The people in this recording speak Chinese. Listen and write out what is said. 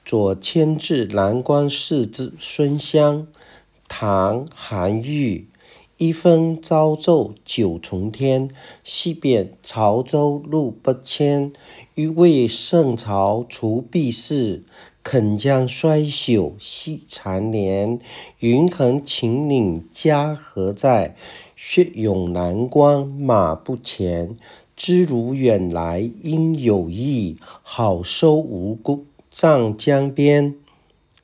左迁至南关市之孙乡。唐·韩愈。一分朝昼九重天，夕贬潮州路不迁。欲为圣朝除弊事，肯将衰朽惜残年。云横秦岭家何在？血涌南关马不前。知汝远来应有意，好收无故葬江边。